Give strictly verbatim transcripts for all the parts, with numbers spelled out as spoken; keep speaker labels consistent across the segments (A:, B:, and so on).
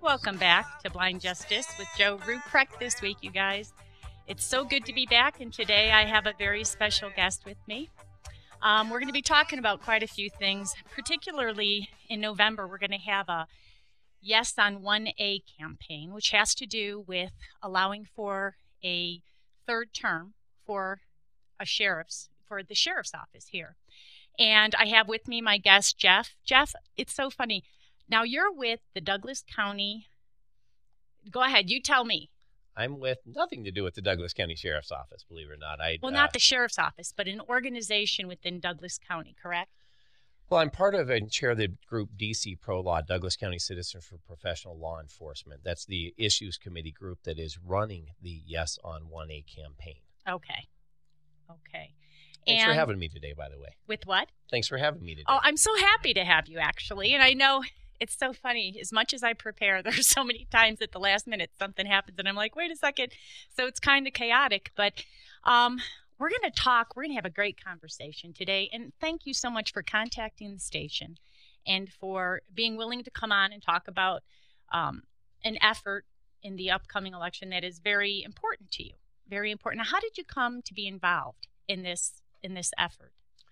A: Welcome back to Blind Justice with Joe Ruprecht this week, you guys. It's so good to be back, and today I have a very special guest with me. Um, we're going to be talking about quite a few things, particularly in November. We're going to have a Yes on one A campaign, which has to do with allowing for a third term for a sheriff's, for the sheriff's office here. And I have with me my guest, Jeff. Jeff, it's so funny. Now you're with the Douglas County. Go ahead, you tell me.
B: I'm with nothing to do with the Douglas County Sheriff's Office, believe it or not. I
A: Well,
B: uh,
A: not the sheriff's office, but an organization within Douglas County, correct?
B: Well, I'm part of and chair of the group D C Pro Law, Douglas County Citizens for Professional Law Enforcement. That's the issues committee group that is running the Yes on one A campaign.
A: Okay. Okay.
B: Thanks
A: and
B: for having me today, by the way.
A: With what?
B: Thanks for having me today.
A: Oh, I'm so happy to have you, actually. And I know it's so funny. As much as I prepare, there's so many times at the last minute something happens, and I'm like, wait a second. So it's kind of chaotic. But um, we're going to talk. We're going to have a great conversation today. And thank you so much for contacting the station and for being willing to come on and talk about um, an effort in the upcoming election that is very important to you. Very important. Now, how did you come to be involved in this in this effort?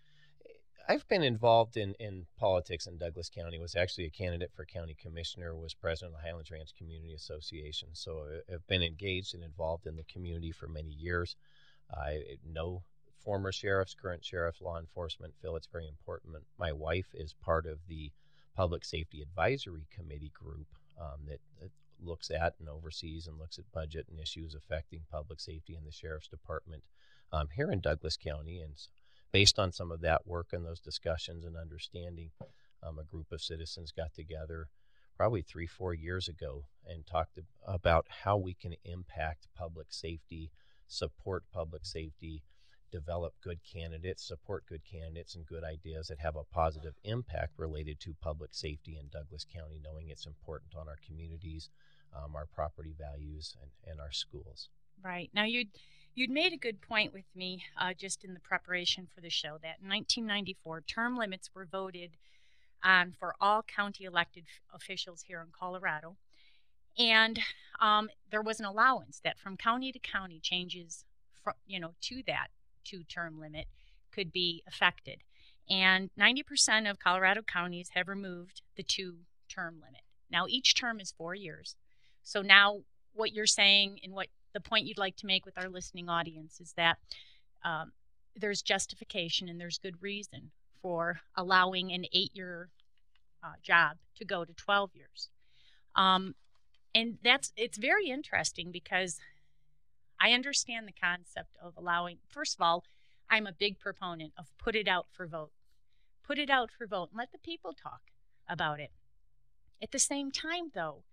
B: I've been involved in, in politics in Douglas County, was actually a candidate for county commissioner, was president of the Highlands Ranch Community Association. So I've been engaged and involved in the community for many years. I know former sheriffs, current sheriffs, law enforcement feel it's very important. My wife is part of the Public Safety Advisory Committee group um, that, that looks at and oversees and looks at budget and issues affecting public safety in the sheriff's department um, here in Douglas County. And based on some of that work and those discussions and understanding, um, a group of citizens got together probably three, four years ago and talked about how we can impact public safety, support public safety, develop good candidates, support good candidates and good ideas that have a positive impact related to public safety in Douglas County, knowing it's important on our communities, um, our property values, and, and our schools.
A: Right. Now, you'd, you'd made a good point with me uh, just in the preparation for the show that in nineteen ninety-four, term limits were voted on for all county elected f- officials here in Colorado. And um, there was an allowance that from county to county changes fr- you know, to that two-term limit could be affected. And ninety percent of Colorado counties have removed the two-term limit. Now, each term is four years. So now what you're saying and what the point you'd like to make with our listening audience is that um, there's justification and there's good reason for allowing an eight-year uh, job to go to twelve years. Um, and that's it's very interesting because I understand the concept of allowing, first of all, I'm a big proponent of put it out for vote. Put it out for vote and let the people talk about it. At the same time, though,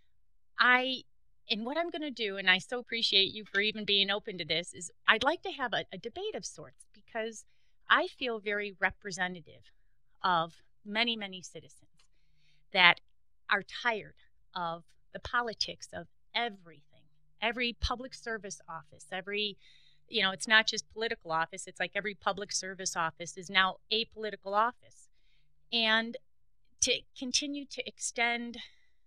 A: I, and what I'm going to do, and I so appreciate you for even being open to this, is I'd like to have a, a debate of sorts because I feel very representative of many, many citizens that are tired of the politics of everything. Every public service office, every, you know, it's not just political office. It's like every public service office is now a political office. And to continue to extend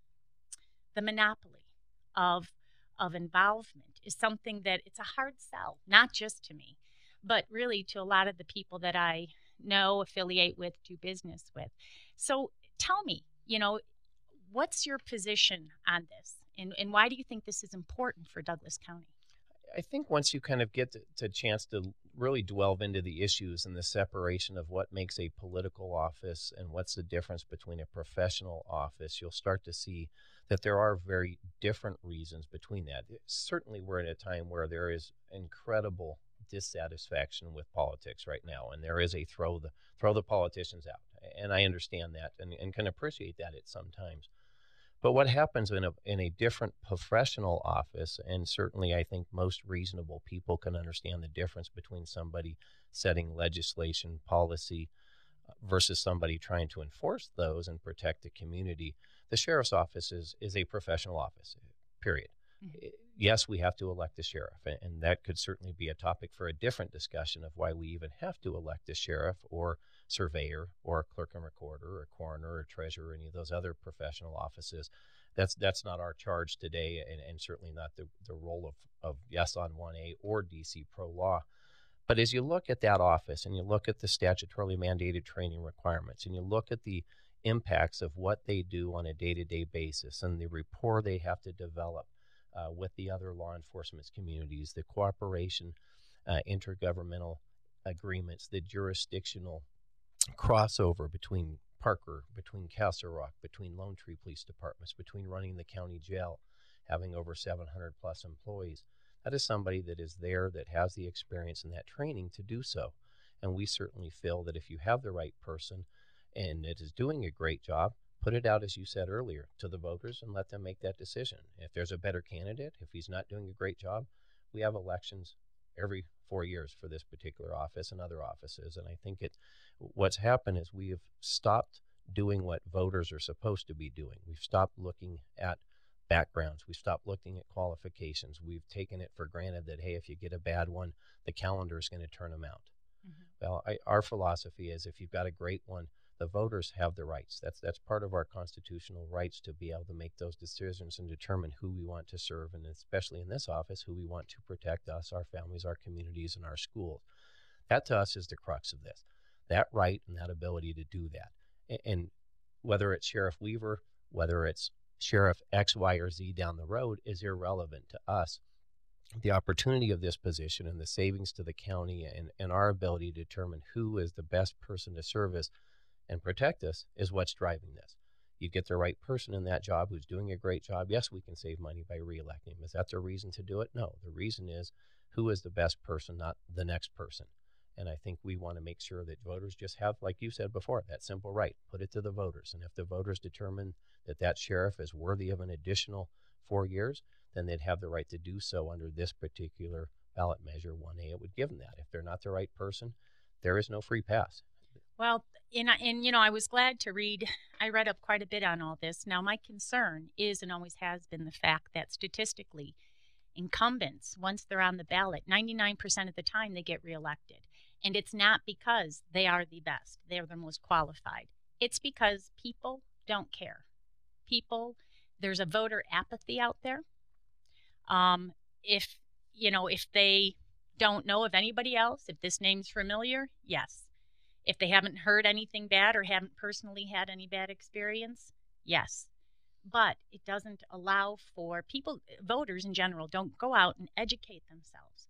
A: the monopoly of of involvement is something that it's a hard sell, not just to me, but really to a lot of the people that I know, affiliate with, do business with. So tell me, you know, what's your position on this? And, and why do you think this is important for Douglas County?
B: I think once you kind of get to, to chance to really delve into the issues and the separation of what makes a political office and what's the difference between a professional office, you'll start to see that there are very different reasons between that. Certainly we're in a time where there is incredible dissatisfaction with politics right now, and there is a throw the throw the politicians out. And I understand that and, and can appreciate that at some times. But what happens in a in a different professional office, and certainly I think most reasonable people can understand the difference between somebody setting legislation, policy, versus somebody trying to enforce those and protect the community. The sheriff's office is, is a professional office, period. Mm-hmm. Yes, we have to elect a sheriff, and, and that could certainly be a topic for a different discussion of why we even have to elect a sheriff or surveyor or a clerk and recorder or a coroner or treasurer or any of those other professional offices. That's that's not our charge today, and, and certainly not the, the role of, of Yes on one A or D C Pro Law. But as you look at that office and you look at the statutorily mandated training requirements and you look at the impacts of what they do on a day-to-day basis and the rapport they have to develop uh, with the other law enforcement communities, the cooperation, uh, intergovernmental agreements, the jurisdictional crossover between Parker, between Castle Rock, between Lone Tree Police Departments, between running the county jail, having over seven hundred plus employees. That is somebody that is there, that has the experience and that training to do so. And we certainly feel that if you have the right person and it is doing a great job, put it out, as you said earlier, to the voters and let them make that decision. If there's a better candidate, if he's not doing a great job, we have elections every four years for this particular office and other offices. And I think it, what's happened is we have stopped doing what voters are supposed to be doing. We've stopped looking at backgrounds. We've stopped looking at qualifications. We've taken it for granted that, hey, if you get a bad one, the calendar is going to turn them out. Mm-hmm. Well, I, our philosophy is if you've got a great one, the voters have the rights. That's that's part of our constitutional rights to be able to make those decisions and determine who we want to serve, and especially in this office, who we want to protect us, our families, our communities, and our schools. That to us is the crux of this, that right and that ability to do that. And, and whether it's Sheriff Weaver, whether it's Sheriff X, Y, or Z down the road is irrelevant to us. The opportunity of this position and the savings to the county and, and our ability to determine who is the best person to serve us and protect us is what's driving this. You get the right person in that job who's doing a great job. Yes, we can save money by reelecting him. Is that the reason to do it? No. The reason is who is the best person, not the next person. And I think we want to make sure that voters just have, like you said before, that simple right. Put it to the voters. And if the voters determine that that sheriff is worthy of an additional four years, then they'd have the right to do so under this particular ballot measure one A. It would give them that. If they're not the right person, there is no free pass.
A: Well, and, and you know, I was glad to read, I read up quite a bit on all this. Now, my concern is and always has been the fact that statistically, incumbents, once they're on the ballot, ninety-nine percent of the time they get reelected. And it's not because they are the best, they're the most qualified. It's because people don't care. People, there's a voter apathy out there. Um, if, you know, if they don't know of anybody else, if this name's familiar, yes. If they haven't heard anything bad or haven't personally had any bad experience, yes. But it doesn't allow for people, voters in general, don't go out and educate themselves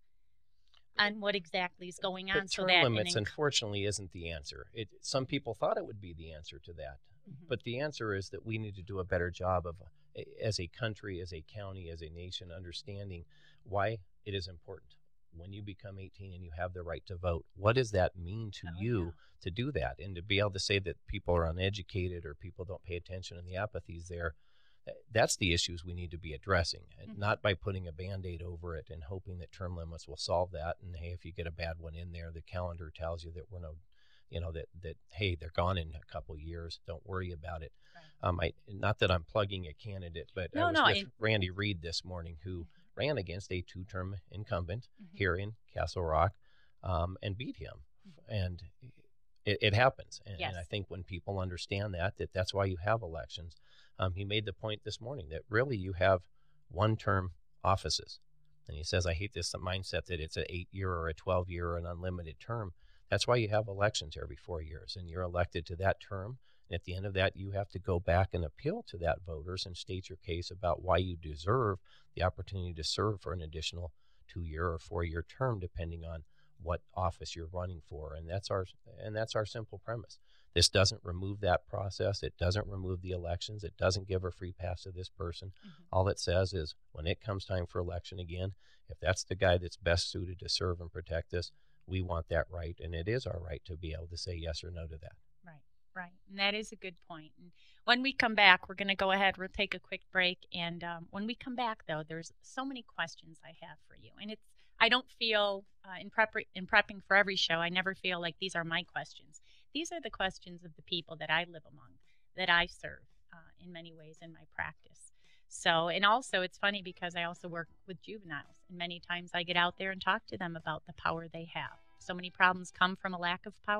A: on what exactly is going on.
B: But
A: so
B: term
A: that
B: limits,
A: inc-
B: unfortunately, isn't the answer. It, some people thought it would be the answer to that. Mm-hmm. But the answer is that we need to do a better job of, as a country, as a county, as a nation, understanding why it is important. When you become eighteen and you have the right to vote, what does that mean to
A: oh,
B: you
A: yeah.
B: to do that? And to be able to say that people are uneducated or people don't pay attention and the apathy's there, that's the issues we need to be addressing, and mm-hmm. not by putting a Band-Aid over it and hoping that term limits will solve that. And hey, if you get a bad one in there, the calendar tells you that we're no, you know, that, that hey, they're gone in a couple years. Don't worry about it. Right. Um, I not that I'm plugging a candidate, but
A: no,
B: I was
A: no,
B: with
A: I...
B: Randy Reed this morning, who mm-hmm. ran against a two-term incumbent mm-hmm. here in Castle Rock, um, and beat him. Mm-hmm. And it, it happens. And,
A: yes.
B: and I think when people understand that, that that's why you have elections. Um, he made the point this morning that really you have one-term offices. And he says, I hate this mindset that it's an eight-year or a twelve-year or an unlimited term. That's why you have elections every four years, and you're elected to that term. And at the end of that, you have to go back and appeal to that voters and state your case about why you deserve the opportunity to serve for an additional two-year or four-year term, depending on what office you're running for. And that's our and that's our simple premise. This doesn't remove that process. It doesn't remove the elections. It doesn't give a free pass to this person. Mm-hmm. All it says is when it comes time for election again, if that's the guy that's best suited to serve and protect us, we want that right. And it is our right to be able to say yes or no to that.
A: Right, right. And that is a good point. And when we come back, we're going to go ahead. We'll take a quick break. And um, when we come back, though, there's so many questions I have for you. And it's I don't feel uh, in, prep- in prepping for every show, I never feel like these are my questions. These are the questions of the people that I live among, that I serve uh, in many ways in my practice. So, and also it's funny because I also work with juveniles, and many times I get out there and talk to them about the power they have. So many problems come from a lack of power,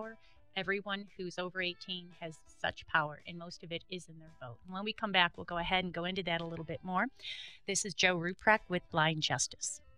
A: Everyone who's over eighteen has such power, and most of it is in their vote. And when we come back, we'll go ahead and go into that a little bit more. This is Jo Ruprecht with Blind Justice.